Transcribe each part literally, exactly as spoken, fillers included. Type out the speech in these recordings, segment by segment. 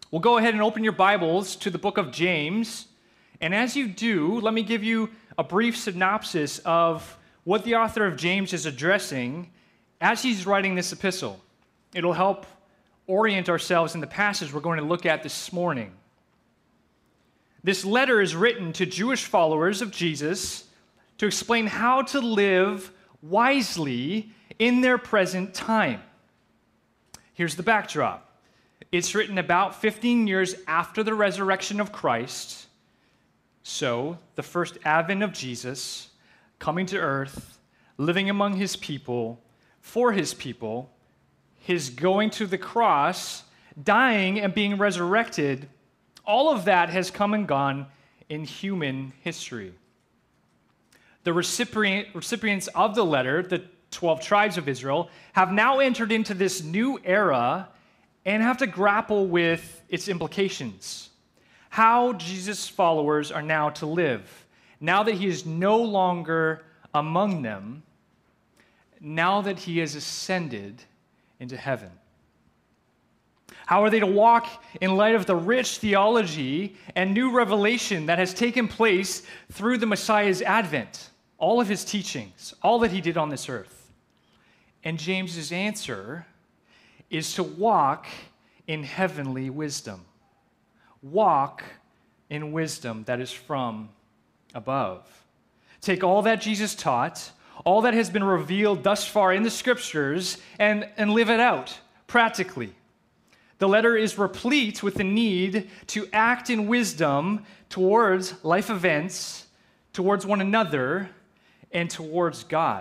Well, go ahead and open your Bibles to the book of James. And as you do, let me give you a brief synopsis of what the author of James is addressing as he's writing this epistle. It'll help orient ourselves in the passage we're going to look at this morning. This letter is written to Jewish followers of Jesus to explain how to live wisely in their present time. Here's the backdrop. It's written about fifteen years after the resurrection of Christ. So, the first advent of Jesus, coming to earth, living among his people, for his people, his going to the cross, dying and being resurrected, all of that has come and gone in human history. The recipient, recipients of the letter, the twelve tribes of Israel, have now entered into this new era and have to grapple with its implications. How Jesus' followers are now to live, now that he is no longer among them, now that he has ascended into heaven. How are they to walk in light of the rich theology and new revelation that has taken place through the Messiah's advent, all of his teachings, all that he did on this earth? And James's answer is to walk in heavenly wisdom. Walk in wisdom that is from above. Take all that Jesus taught, all that has been revealed thus far in the scriptures, and, and live it out practically. The letter is replete with the need to act in wisdom towards life events, towards one another, and towards God.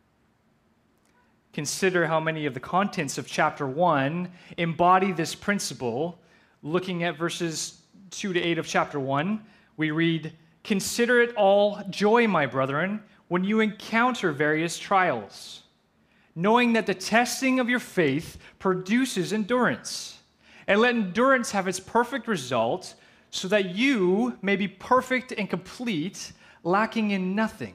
Consider how many of the contents of chapter one embody this principle. Looking at verses two to eight of chapter one, we read, "Consider it all joy, my brethren, when you encounter various trials, knowing that the testing of your faith produces endurance. And let endurance have its perfect result, so that you may be perfect and complete, lacking in nothing."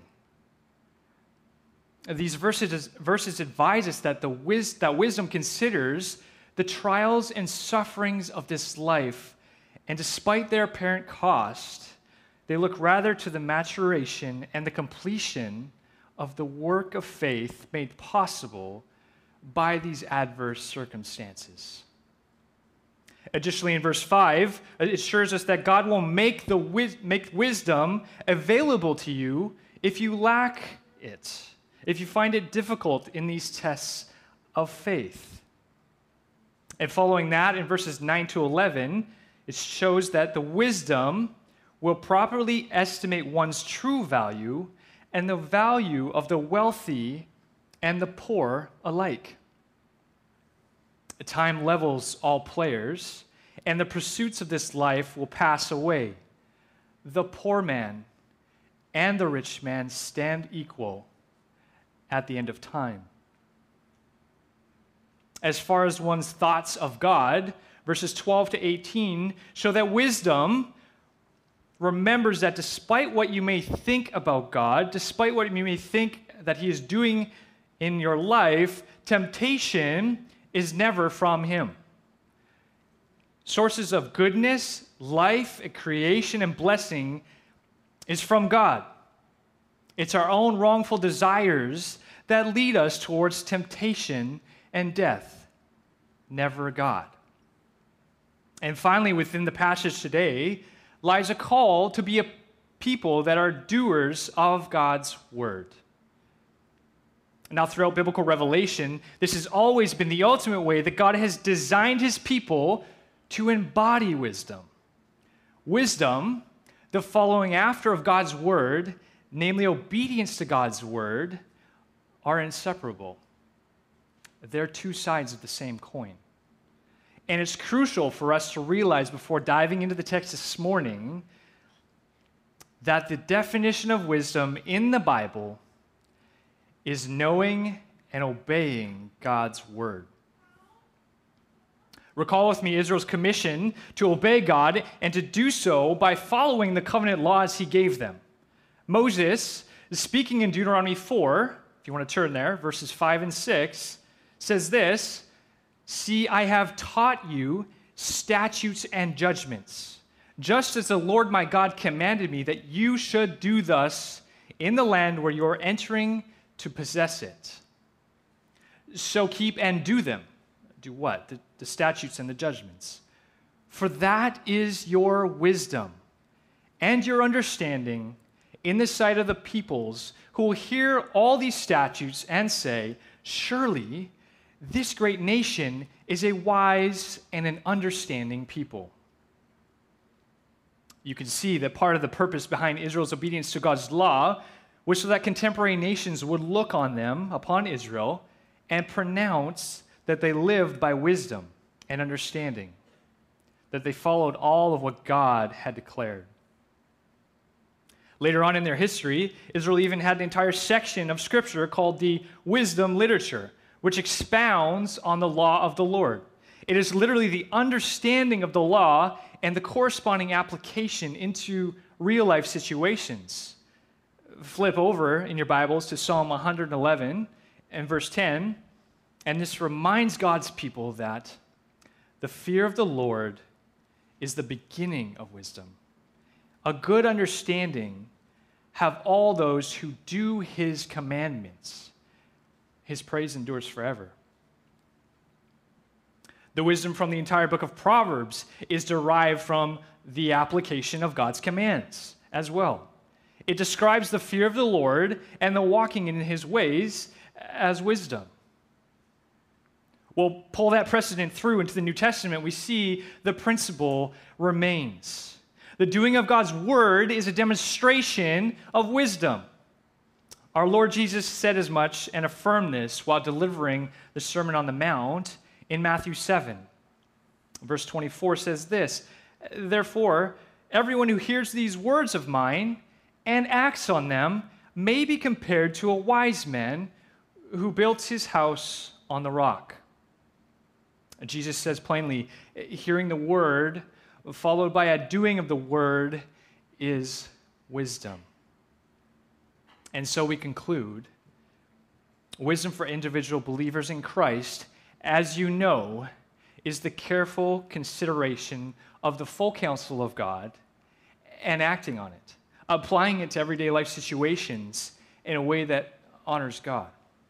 These verses, verses advise us that, the wis- that wisdom considers the trials and sufferings of this life, and despite their apparent cost, they look rather to the maturation and the completion of the work of faith made possible by these adverse circumstances. Additionally, in verse five, it assures us that God will make, the wis- make wisdom available to you if you lack it, if you find it difficult in these tests of faith. And following that, in verses nine to eleven, it shows that the wisdom will properly estimate one's true value and the value of the wealthy and the poor alike. Time levels all players, and the pursuits of this life will pass away. The poor man and the rich man stand equal at the end of time. As far as one's thoughts of God, verses twelve to eighteen show that wisdom remembers that despite what you may think about God, despite what you may think that he is doing in your life, temptation is never from him. Sources of goodness, life, creation, and blessing is from God. It's our own wrongful desires that lead us towards temptation and death, never God. And finally, within the passage today lies a call to be a people that are doers of God's word. Now, throughout biblical revelation, this has always been the ultimate way that God has designed his people to embody wisdom. Wisdom, the following after of God's word, namely obedience to God's word, are inseparable. They're two sides of the same coin. And it's crucial for us to realize before diving into the text this morning that the definition of wisdom in the Bible is knowing and obeying God's word. Recall with me Israel's commission to obey God and to do so by following the covenant laws he gave them. Moses, speaking in Deuteronomy four, if you want to turn there, verses five and six, says this, "See, I have taught you statutes and judgments, just as the Lord my God commanded me that you should do thus in the land where you are entering to possess it. So keep and do them. Do what? The, the statutes and the judgments. For that is your wisdom and your understanding in the sight of the peoples who will hear all these statutes and say, surely this great nation is a wise and an understanding people. You can see that part of the purpose behind Israel's obedience to God's law was so that contemporary nations would look on them, upon Israel, and pronounce that they lived by wisdom and understanding, that they followed all of what God had declared. Later on in their history, Israel even had an entire section of Scripture called the wisdom literature, which expounds on the law of the Lord. It is literally the understanding of the law and the corresponding application into real-life situations. Flip over in your Bibles to Psalm one eleven and verse ten, and this reminds God's people that the fear of the Lord is the beginning of wisdom. A good understanding have all those who do his commandments. His praise endures forever. The wisdom from the entire book of Proverbs is derived from the application of God's commands as well. It describes the fear of the Lord and the walking in his ways as wisdom. We'll pull that precedent through into the New Testament. We see the principle remains. The doing of God's word is a demonstration of wisdom. Our Lord Jesus said as much and affirmed this while delivering the Sermon on the Mount in Matthew seven. Verse twenty-four says this, therefore, everyone who hears these words of mine and acts on them may be compared to a wise man who built his house on the rock. Jesus says plainly, hearing the word followed by a doing of the word is wisdom. And so we conclude, wisdom for individual believers in Christ, as you know, is the careful consideration of the full counsel of God and acting on it, applying it to everyday life situations in a way that honors God.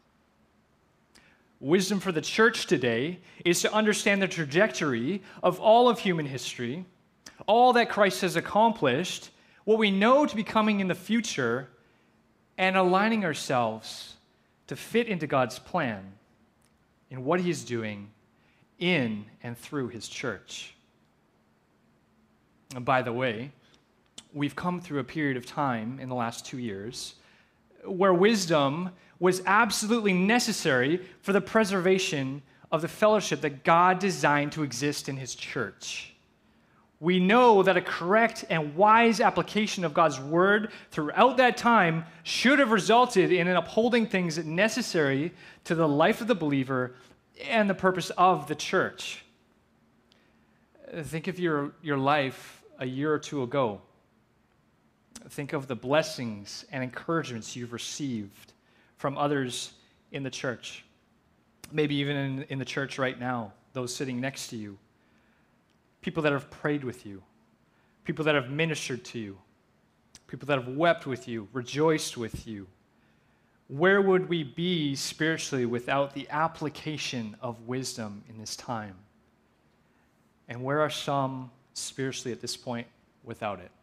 Wisdom for the church today is to understand the trajectory of all of human history, all that Christ has accomplished, what we know to be coming in the future, and aligning ourselves to fit into God's plan in what he is doing in and through his church. And by the way, we've come through a period of time in the last two years where wisdom was absolutely necessary for the preservation of the fellowship that God designed to exist in his church. We know that a correct and wise application of God's word throughout that time should have resulted in an upholding things necessary to the life of the believer and the purpose of the church. Think of your, your life a year or two ago. Think of the blessings and encouragements you've received from others in the church. Maybe even in, in the church right now, those sitting next to you. People that have prayed with you. People that have ministered to you. People that have wept with you, rejoiced with you. Where would we be spiritually without the application of wisdom in this time? And where are some spiritually at this point without it?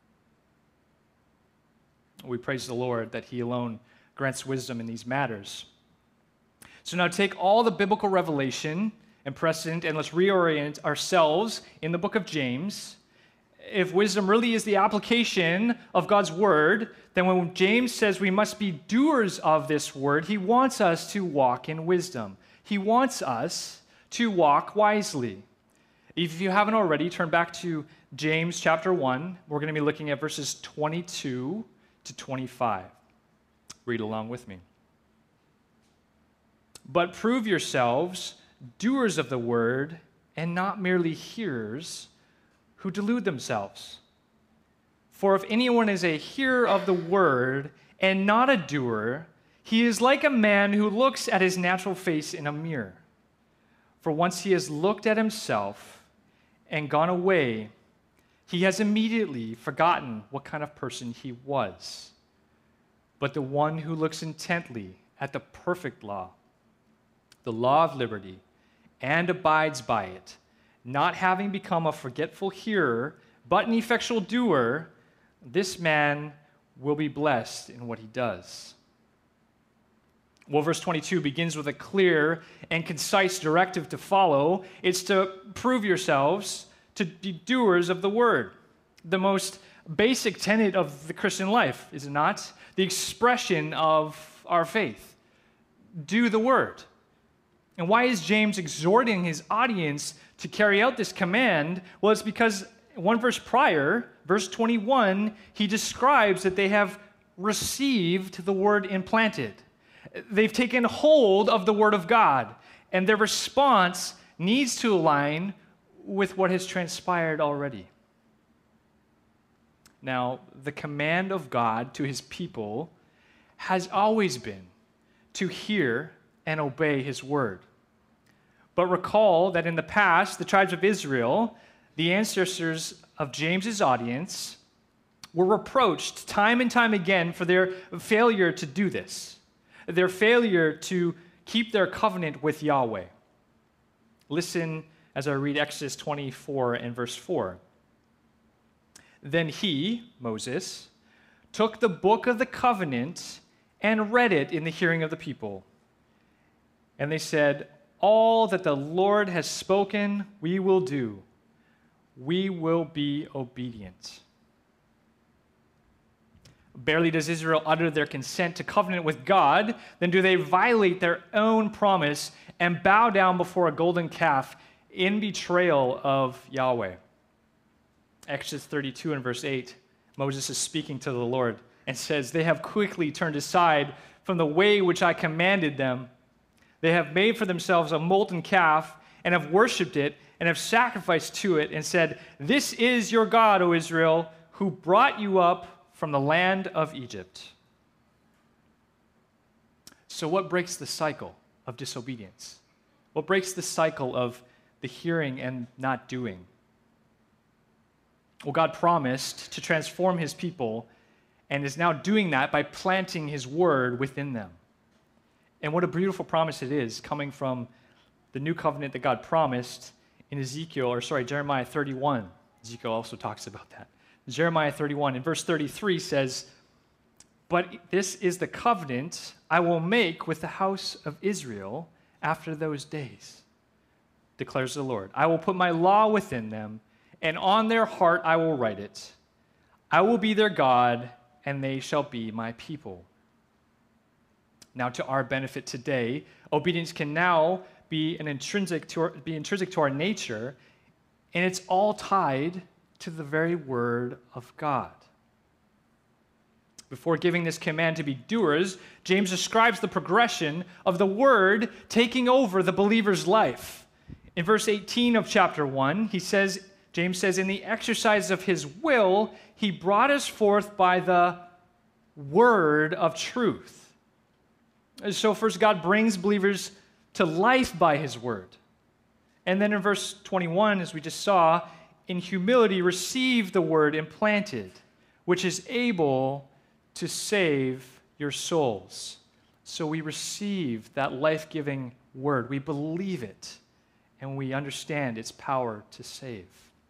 We praise the Lord that he alone grants wisdom in these matters. So now take all the biblical revelation and precedent and let's reorient ourselves in the book of James. If wisdom really is the application of God's word, then when James says we must be doers of this word, he wants us to walk in wisdom. He wants us to walk wisely. If you haven't already, turn back to James chapter one. We're going to be looking at verses twenty-two to twenty-five. Read along with me. But prove yourselves doers of the word and not merely hearers who delude themselves. For if anyone is a hearer of the word and not a doer, he is like a man who looks at his natural face in a mirror. For once he has looked at himself, and gone away, he has immediately forgotten what kind of person he was. But the one who looks intently at the perfect law, the law of liberty, and abides by it, not having become a forgetful hearer, but an effectual doer, this man will be blessed in what he does. Well, verse twenty-two begins with a clear and concise directive to follow. It's to prove yourselves to be doers of the word. The most basic tenet of the Christian life, is it not? The expression of our faith. Do the word. And why is James exhorting his audience to carry out this command? Well, it's because one verse prior, verse twenty-one, he describes that they have received the word implanted. They've taken hold of the word of God, and their response needs to align with what has transpired already. Now, the command of God to his people has always been to hear and obey his word. But recall that in the past, the tribes of Israel, the ancestors of James's audience, were reproached time and time again for their failure to do this, their failure to keep their covenant with Yahweh. Listen as I read Exodus twenty-four and verse four. Then he, Moses, took the book of the covenant and read it in the hearing of the people. And they said, all that the Lord has spoken, we will do. We will be obedient. Barely does Israel utter their consent to covenant with God, then do they violate their own promise and bow down before a golden calf in betrayal of Yahweh. Exodus thirty-two and verse eight, Moses is speaking to the Lord and says, they have quickly turned aside from the way which I commanded them. They have made for themselves a molten calf and have worshipped it and have sacrificed to it and said, this is your God, O Israel, who brought you up from the land of Egypt. So what breaks the cycle of disobedience? What breaks the cycle of the hearing and not doing? Well, God promised to transform his people and is now doing that by planting his word within them. And what a beautiful promise it is, coming from the new covenant that God promised in Ezekiel, or sorry, Jeremiah thirty-one. Ezekiel also talks about that. Jeremiah thirty-one in verse thirty-three says, but this is the covenant I will make with the house of Israel after those days, declares the Lord. I will put my law within them, and on their heart I will write it. I will be their God, and they shall be my people. Now, to our benefit today, obedience can now be an intrinsic to our, be intrinsic to our nature, and it's all tied to the very word of God. Before giving this command to be doers, James describes the progression of the word taking over the believer's life. In verse eighteen of chapter one, he says, James says, in the exercise of his will, he brought us forth by the word of truth. So first, God brings believers to life by his word. And then in verse twenty-one, as we just saw, in humility receive the word implanted, which is able to save your souls. So we receive that life-giving word. We believe it, and we understand its power to save.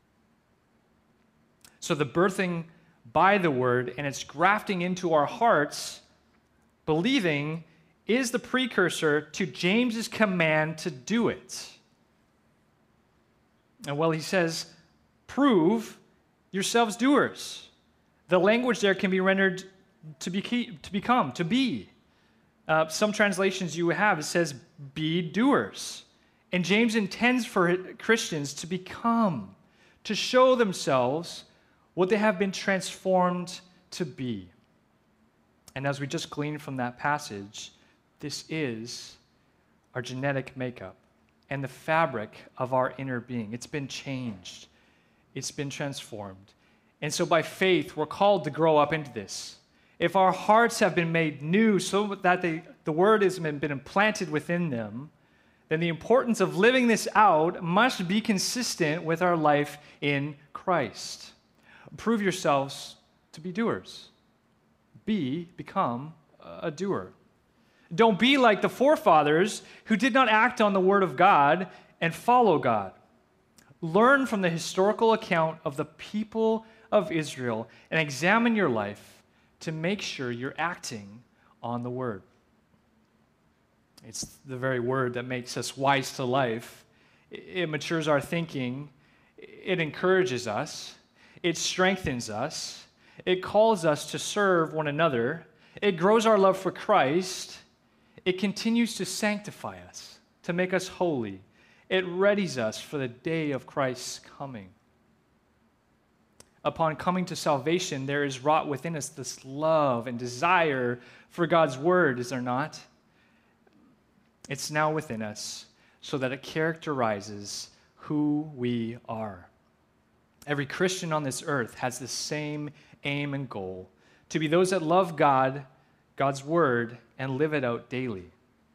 So the birthing by the word and its grafting into our hearts, believing, is the precursor to James's command to do it. And well, he says, prove yourselves doers. The language there can be rendered to, be, to become, to be. Uh, some translations you have, it says, be doers. And James intends for Christians to become, to show themselves what they have been transformed to be. And as we just gleaned from that passage, this is our genetic makeup and the fabric of our inner being. It's been changed. It's been transformed. And so by faith, we're called to grow up into this. If our hearts have been made new so that they, the word has been, been implanted within them, then the importance of living this out must be consistent with our life in Christ. Prove yourselves to be doers. Be, become a doer. Don't be like the forefathers who did not act on the word of God and follow God. Learn from the historical account of the people of Israel and examine your life to make sure you're acting on the word. It's the very word that makes us wise to life. It matures our thinking. It encourages us. It strengthens us. It calls us to serve one another. It grows our love for Christ. It continues to sanctify us, to make us holy. It readies us for the day of Christ's coming. Upon coming to salvation, there is wrought within us this love and desire for God's word, is there not? It's now within us so that it characterizes who we are. Every Christian on this earth has the same aim and goal, to be those that love God, God's word, and live it out daily.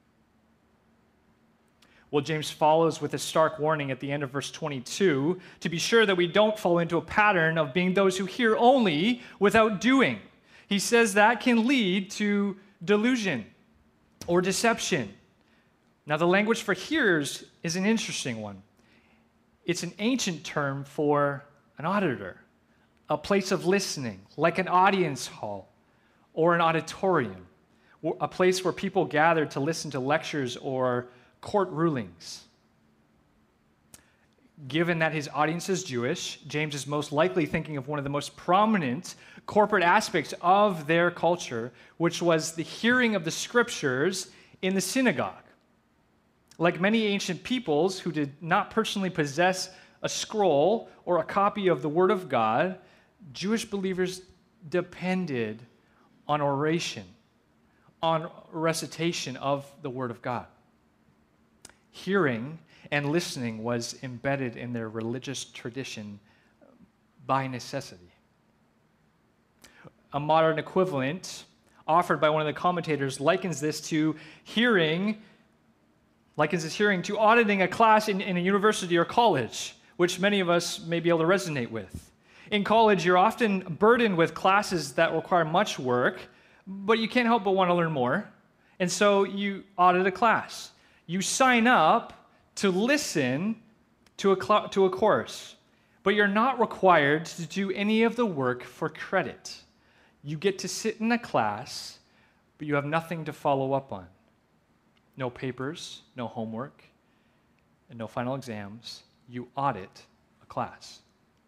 Well, James follows with a stark warning at the end of verse twenty-two to be sure that we don't fall into a pattern of being those who hear only without doing. He says that can lead to delusion or deception. Now, the language for hearers is an interesting one. It's an ancient term for an auditor, a place of listening, like an audience hall or an auditorium, a place where people gather to listen to lectures or court rulings. Given that his audience is Jewish, James is most likely thinking of one of the most prominent corporate aspects of their culture, which was the hearing of the scriptures in the synagogue. Like many ancient peoples who did not personally possess a scroll or a copy of the Word of God, Jewish believers depended on oration, on recitation of the Word of God. Hearing and listening was embedded in their religious tradition by necessity. A modern equivalent offered by one of the commentators likens this to hearing, likens this hearing to auditing a class in, in a university or college, which many of us may be able to resonate with. In college, you're often burdened with classes that require much work, but you can't help but want to learn more. And so you audit a class. You sign up to listen to a, cl- to a course, but you're not required to do any of the work for credit. You get to sit in a class, but you have nothing to follow up on. No papers, no homework, and no final exams. You audit a class.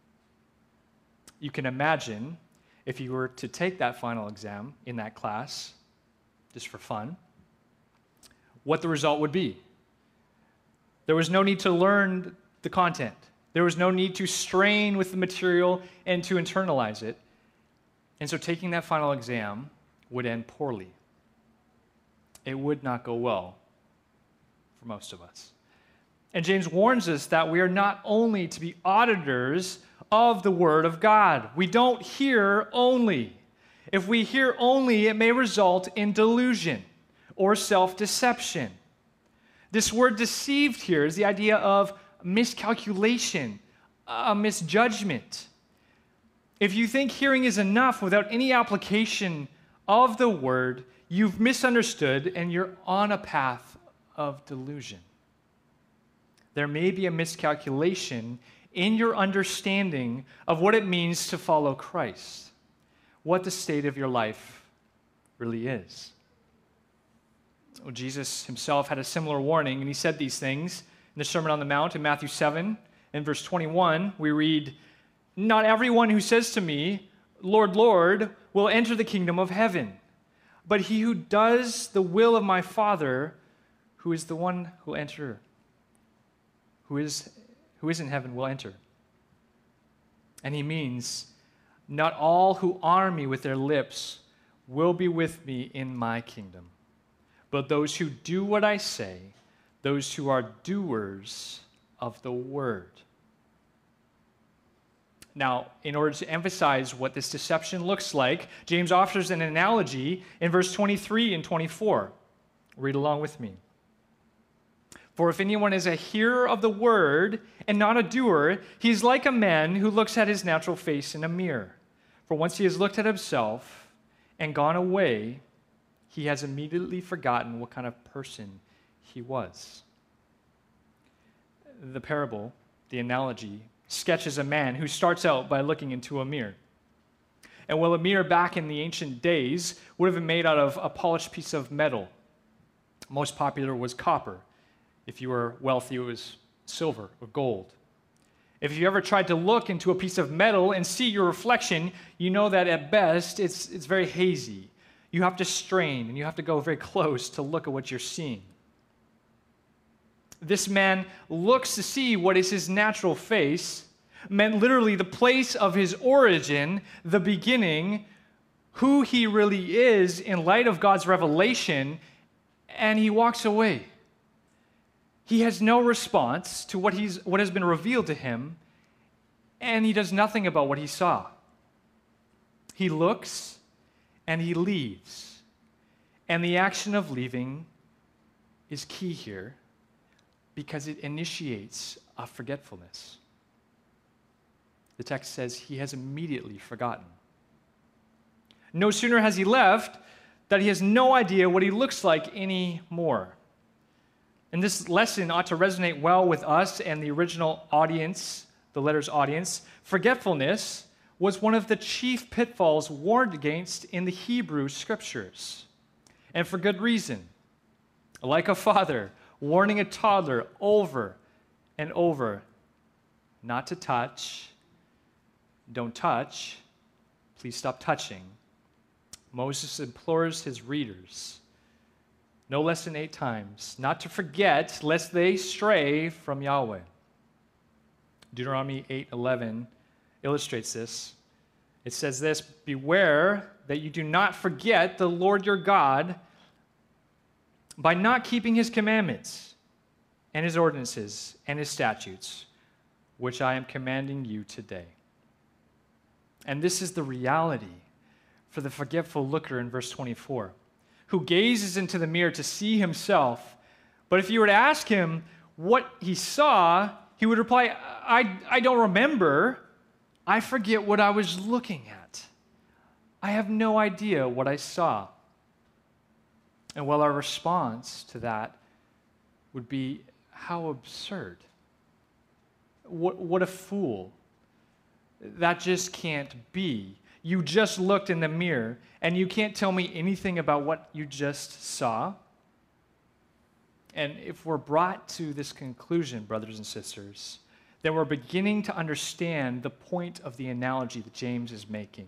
You can imagine if you were to take that final exam in that class, just for fun, what the result would be. There was no need to learn the content. There was no need to strain with the material and to internalize it. And so taking that final exam would end poorly. It would not go well for most of us. And James warns us that we are not only to be auditors of the Word of God. We don't hear only. If we hear only, it may result in delusion or self-deception. This word deceived here is the idea of miscalculation, a misjudgment. If you think hearing is enough without any application of the Word, you've misunderstood and you're on a path of delusion. There may be a miscalculation in your understanding of what it means to follow Christ, what the state of your life really is. So Jesus himself had a similar warning, and he said these things in the Sermon on the Mount in Matthew seven. In verse twenty-one, we read, "Not everyone who says to me, 'Lord, Lord,' will enter the kingdom of heaven, but he who does the will of my Father, who is the one who will enter, who is, who is in heaven will enter." And he means, not all who honor me with their lips will be with me in my kingdom, but those who do what I say, those who are doers of the word. Now, in order to emphasize what this deception looks like, James offers an analogy in verse twenty-three and twenty-four. Read along with me. For if anyone is a hearer of the word and not a doer, he is like a man who looks at his natural face in a mirror. For once he has looked at himself and gone away, he has immediately forgotten what kind of person he was." The parable, the analogy, sketches a man who starts out by looking into a mirror. And while a mirror back in the ancient days would have been made out of a polished piece of metal, most popular was copper. If you were wealthy, it was silver or gold. If you ever tried to look into a piece of metal and see your reflection, you know that at best it's, it's very hazy. You have to strain and you have to go very close to look at what you're seeing. This man looks to see what is his natural face, meant literally the place of his origin, the beginning, who he really is in light of God's revelation, and he walks away. He has no response to what, he's, what has been revealed to him, and he does nothing about what he saw. He looks and he leaves. And the action of leaving is key here because it initiates a forgetfulness. The text says he has immediately forgotten. No sooner has he left that he has no idea what he looks like anymore. And this lesson ought to resonate well with us and the original audience, the letter's audience. Forgetfulness was one of the chief pitfalls warned against in the Hebrew scriptures. And for good reason. Like a father warning a toddler over and over not to touch, don't touch, please stop touching. Moses implores his readers no less than eight times, not to forget, lest they stray from Yahweh. Deuteronomy eight eleven illustrates this. It says this, "Beware that you do not forget the Lord your God by not keeping his commandments and his ordinances and his statutes, which I am commanding you today." And this is the reality for the forgetful looker in verse twenty-four. Who gazes into the mirror to see himself. But if you were to ask him what he saw, he would reply, I, I don't remember. I forget what I was looking at. I have no idea what I saw. And well, our response to that would be, how absurd. What, what a fool. That just can't be. You just looked in the mirror, and you can't tell me anything about what you just saw. And if we're brought to this conclusion, brothers and sisters, then we're beginning to understand the point of the analogy that James is making.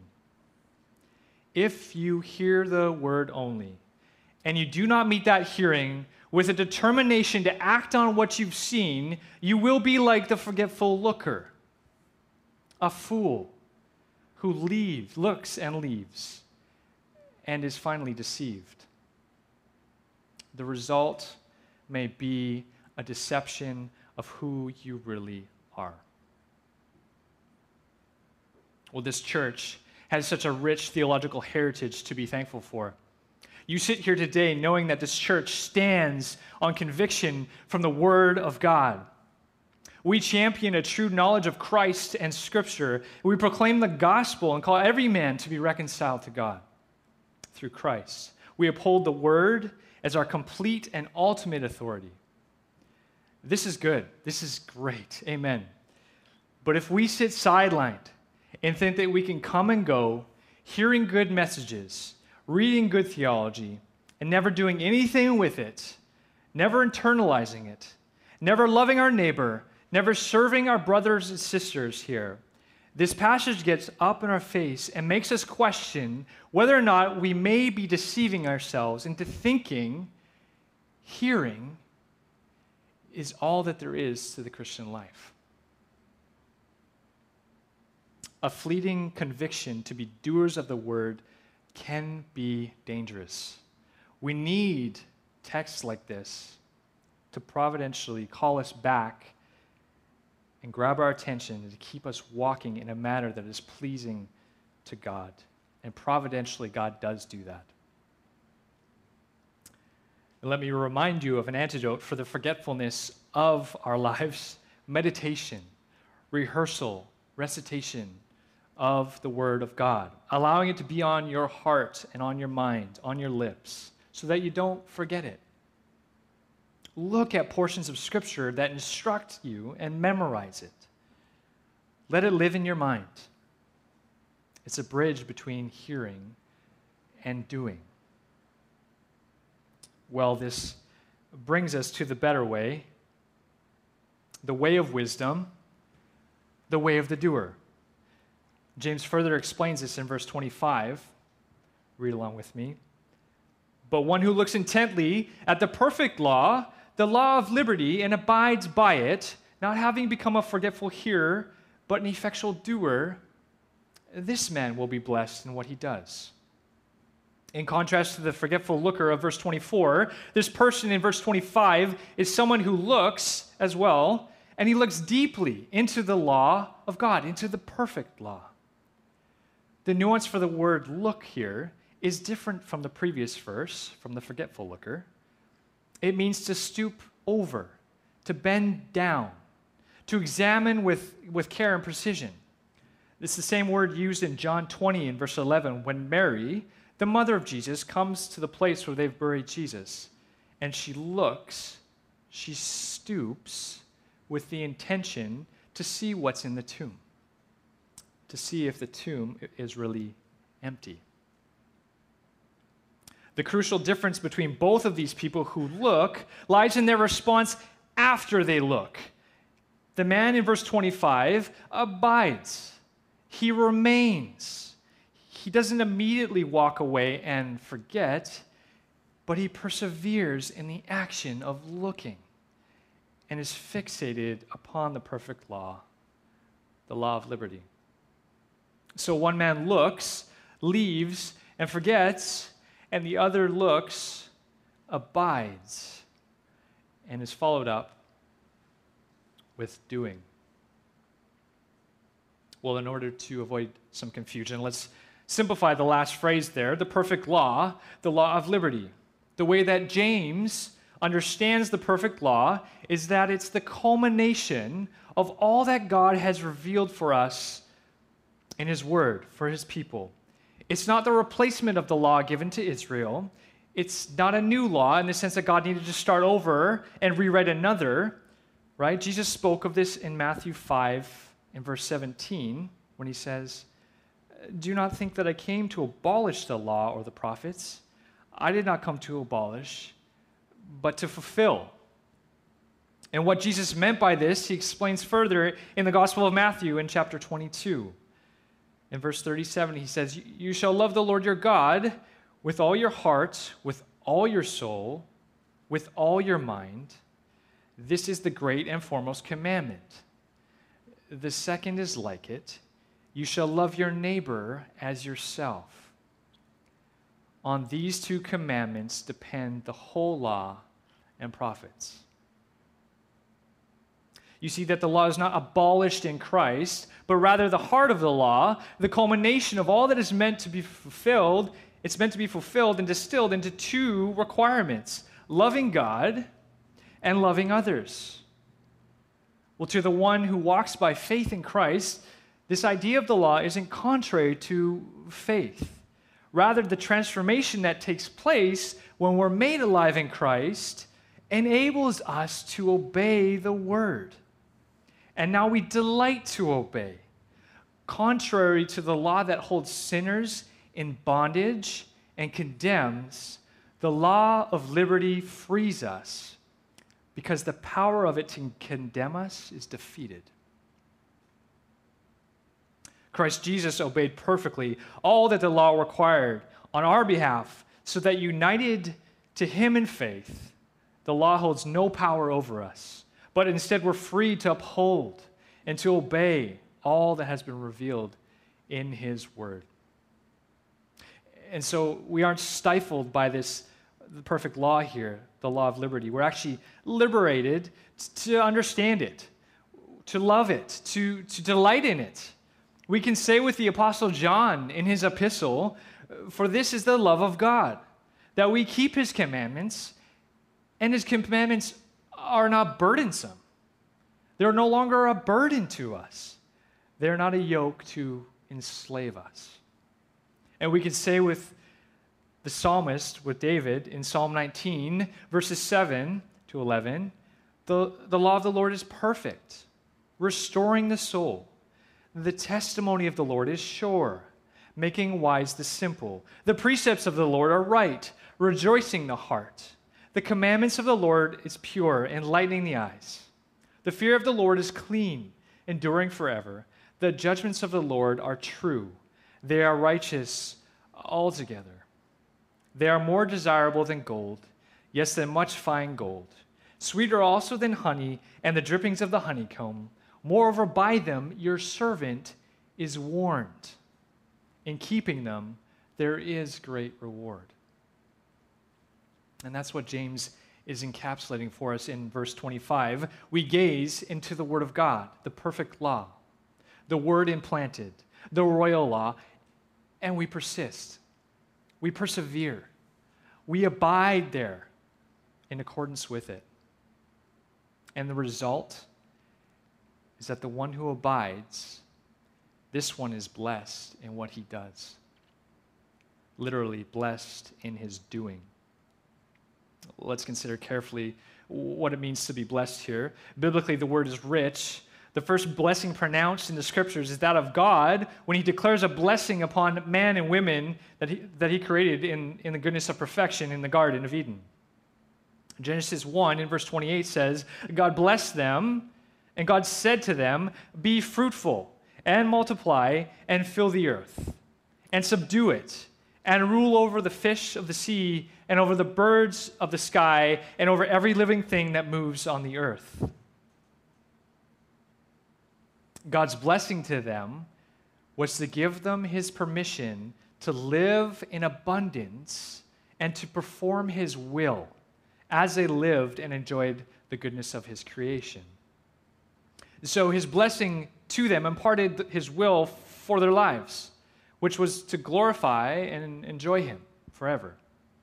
If you hear the word only, and you do not meet that hearing with a determination to act on what you've seen, you will be like the forgetful looker, a fool who leaves, looks and leaves, and is finally deceived. The result may be a deception of who you really are. Well, this church has such a rich theological heritage to be thankful for. You sit here today knowing that this church stands on conviction from the Word of God. We champion a true knowledge of Christ and Scripture. We proclaim the gospel and call every man to be reconciled to God through Christ. We uphold the Word as our complete and ultimate authority. This is good. This is great. Amen. But if we sit sidelined and think that we can come and go, hearing good messages, reading good theology, and never doing anything with it, never internalizing it, never loving our neighbor, never serving our brothers and sisters here, this passage gets up in our face and makes us question whether or not we may be deceiving ourselves into thinking hearing is all that there is to the Christian life. A fleeting conviction to be doers of the word can be dangerous. We need texts like this to providentially call us back and grab our attention and to keep us walking in a manner that is pleasing to God. And providentially, God does do that. And let me remind you of an antidote for the forgetfulness of our lives: meditation, rehearsal, recitation of the Word of God, allowing it to be on your heart and on your mind, on your lips, so that you don't forget it. Look at portions of Scripture that instruct you and memorize it. Let it live in your mind. It's a bridge between hearing and doing. Well, this brings us to the better way, the way of wisdom, the way of the doer. James further explains this in verse twenty-five. Read along with me. But one who looks intently at the perfect law, the law of liberty, and abides by it, not having become a forgetful hearer, but an effectual doer, this man will be blessed in what he does. In contrast to the forgetful looker of verse twenty-four, this person in verse twenty-five is someone who looks as well, and he looks deeply into the law of God, into the perfect law. The nuance for the word look here is different from the previous verse, from the forgetful looker. It means to stoop over, to bend down, to examine with, with care and precision. It's the same word used in John twenty in verse eleven when Mary, the mother of Jesus, comes to the place where they've buried Jesus, and she looks, she stoops with the intention to see what's in the tomb, to see if the tomb is really empty. The crucial difference between both of these people who look lies in their response after they look. The man in verse twenty-five abides. He remains. He doesn't immediately walk away and forget, but he perseveres in the action of looking and is fixated upon the perfect law, the law of liberty. So one man looks, leaves, and forgets, and the other looks, abides, and is followed up with doing. Well, in order to avoid some confusion, let's simplify the last phrase there, the perfect law, the law of liberty. The way that James understands the perfect law is that it's the culmination of all that God has revealed for us in His Word, for His people. It's not the replacement of the law given to Israel. It's not a new law in the sense that God needed to start over and rewrite another, right? Jesus spoke of this in Matthew five in verse seventeen when He says, "Do not think that I came to abolish the law or the prophets. I did not come to abolish, but to fulfill." And what Jesus meant by this, He explains further in the Gospel of Matthew in chapter twenty-two. In verse thirty-seven, He says, "You shall love the Lord your God with all your heart, with all your soul, with all your mind. This is the great and foremost commandment. The second is like it. You shall love your neighbor as yourself. On these two commandments depend the whole law and prophets." You see that the law is not abolished in Christ, but rather the heart of the law, the culmination of all that is meant to be fulfilled, it's meant to be fulfilled and distilled into two requirements: loving God and loving others. Well, to the one who walks by faith in Christ, this idea of the law isn't contrary to faith. Rather, the transformation that takes place when we're made alive in Christ enables us to obey the Word. And now we delight to obey. Contrary to the law that holds sinners in bondage and condemns, the law of liberty frees us because the power of it to condemn us is defeated. Christ Jesus obeyed perfectly all that the law required on our behalf, so that united to Him in faith, the law holds no power over us, but instead we're free to uphold and to obey all that has been revealed in His Word. And so we aren't stifled by this the perfect law here, the law of liberty. We're actually liberated to understand it, to love it, to, to delight in it. We can say with the Apostle John in his epistle, "For this is the love of God, that we keep His commandments, And his commandments are not burdensome. They're no longer a burden to us. They're not a yoke to enslave us. And we could say with the psalmist, with David, in Psalm nineteen, verses seven to eleven, the, the law of the Lord is perfect, restoring the soul. The testimony of the Lord is sure, making wise the simple. The precepts of the Lord are right, rejoicing the heart. The commandments of the Lord is pure, enlightening the eyes. The fear of the Lord is clean, enduring forever. The judgments of the Lord are true. They are righteous altogether. They are more desirable than gold, yes, than much fine gold. Sweeter also than honey and the drippings of the honeycomb. Moreover, by them your servant is warned. In keeping them, there is great reward. And that's what James is encapsulating for us in verse twenty-five. We gaze into the Word of God, the perfect law, the Word implanted, the royal law, and we persist. We persevere. We abide there in accordance with it. And the result is that the one who abides, this one is blessed in what he does. Literally blessed in his doing. Let's consider carefully what it means to be blessed here. Biblically, the word is rich. The first blessing pronounced in the scriptures is that of God when he declares a blessing upon man and women that he, that he created in, in the goodness of perfection in the Garden of Eden. Genesis one in verse twenty-eight says, God blessed them, and God said to them, be fruitful and multiply and fill the earth and subdue it and rule over the fish of the sea and over the birds of the sky and over every living thing that moves on the earth. God's blessing to them was to give them his permission to live in abundance and to perform his will as they lived and enjoyed the goodness of his creation. So his blessing to them imparted his will for their lives, which was to glorify and enjoy him forever.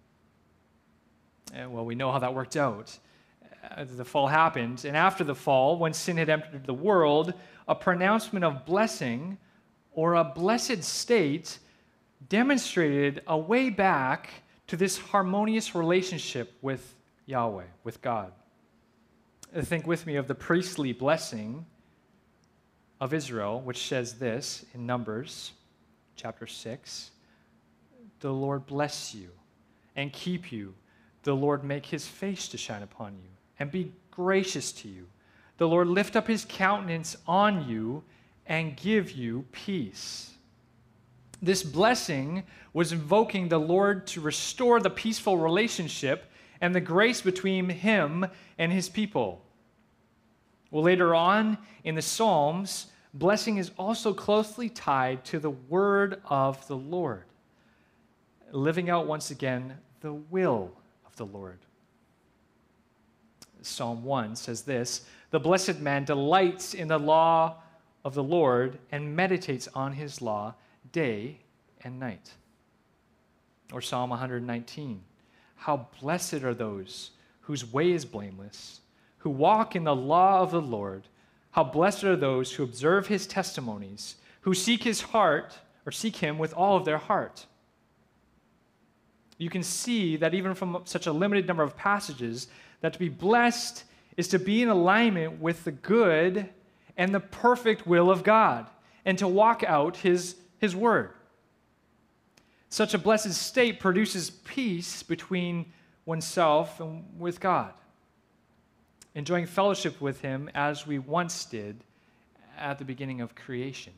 And well, we know how that worked out. Uh, the fall happened, and after the fall, when sin had entered the world, a pronouncement of blessing or a blessed state demonstrated a way back to this harmonious relationship with Yahweh, with God. Think with me of the priestly blessing of Israel, which says this in Numbers chapter six, the Lord bless you and keep you. The Lord make his face to shine upon you and be gracious to you. The Lord lift up his countenance on you and give you peace. This blessing was invoking the Lord to restore the peaceful relationship and the grace between him and his people. Well, later on in the Psalms, blessing is also closely tied to the word of the Lord, living out once again the will of the Lord. Psalm one says this, the blessed man delights in the law of the Lord and meditates on his law day and night. Or Psalm one nineteen, how blessed are those whose way is blameless, who walk in the law of the Lord. How blessed are those who observe his testimonies, who seek his heart, or seek him with all of their heart. You can see that even from such a limited number of passages, that to be blessed is to be in alignment with the good and the perfect will of God, and to walk out his, his word. Such a blessed state produces peace between oneself and with God, enjoying fellowship with him as we once did at the beginning of creation.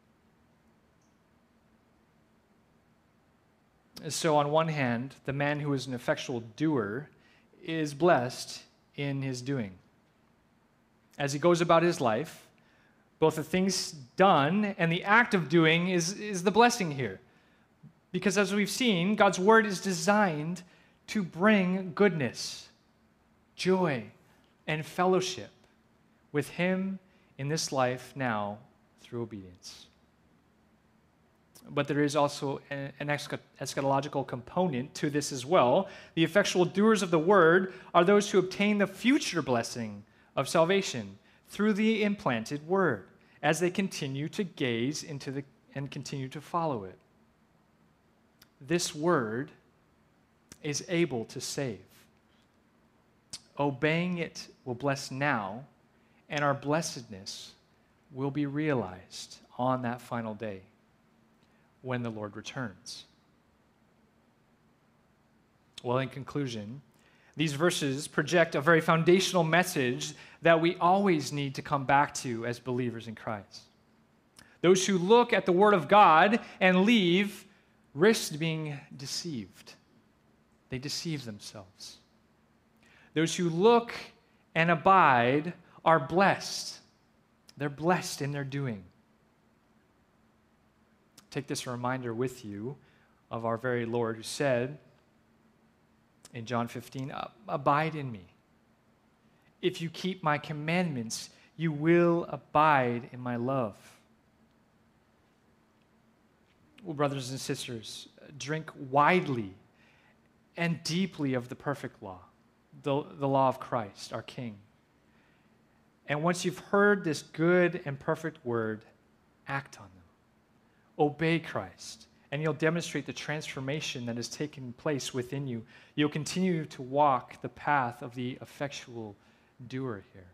So on one hand, the man who is an effectual doer is blessed in his doing. As he goes about his life, both the things done and the act of doing is, is the blessing here. Because as we've seen, God's word is designed to bring goodness, joy, and fellowship with him in this life now through obedience. But there is also an eschatological component to this as well. The effectual doers of the word are those who obtain the future blessing of salvation through the implanted word, as they continue to gaze into the and continue to follow it. This word is able to save. Obeying it will bless now, and our blessedness will be realized on that final day when the Lord returns. Well, in conclusion, these verses project a very foundational message that we always need to come back to as believers in Christ. Those who look at the Word of God and leave risk being deceived. They deceive themselves. Those who look and abide are blessed. They're blessed in their doing. Take this reminder with you of our very Lord, who said in John fifteen, "Abide in me. If you keep my commandments, you will abide in my love." Well, brothers and sisters, drink widely and deeply of the perfect law, the, the law of Christ, our King. And once you've heard this good and perfect word, act on them. Obey Christ, and you'll demonstrate the transformation that has taken place within you. You'll continue to walk the path of the effectual doer here.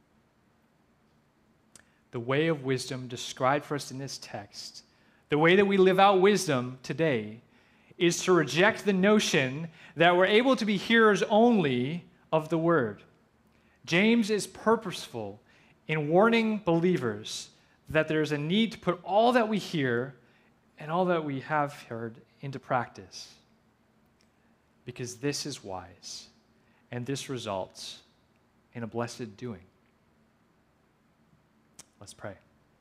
The way of wisdom described for us in this text, the way that we live out wisdom today, is to reject the notion that we're able to be hearers only of the word. James is purposeful in warning believers that there's a need to put all that we hear and all that we have heard into practice, because this is wise, and this results in a blessed doing. Let's pray.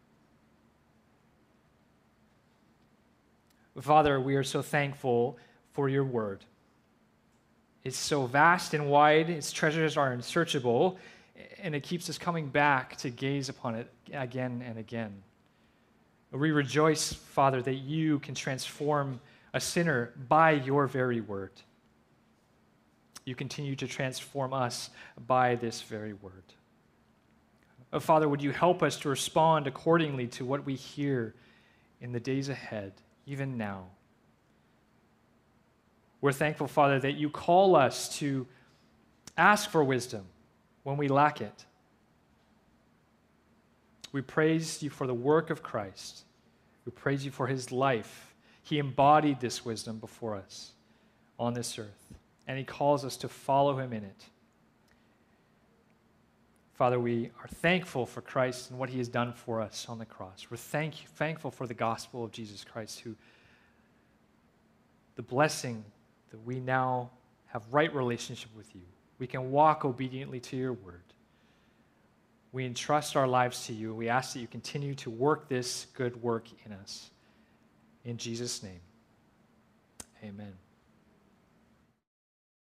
Father, we are so thankful for your word. It's so vast and wide, its treasures are unsearchable, and it keeps us coming back to gaze upon it again and again. We rejoice, Father, that you can transform a sinner by your very word. You continue to transform us by this very word. Oh, Father, would you help us to respond accordingly to what we hear in the days ahead, even now. We're thankful, Father, that you call us to ask for wisdom when we lack it. We praise you for the work of Christ. We praise you for his life. He embodied this wisdom before us on this earth, and he calls us to follow him in it. Father, we are thankful for Christ and what he has done for us on the cross. We're thank, thankful for the gospel of Jesus Christ, who the blessing that we now have right relationship with you. We can walk obediently to your word. We entrust our lives to you, and we ask that you continue to work this good work in us. In Jesus' name, amen.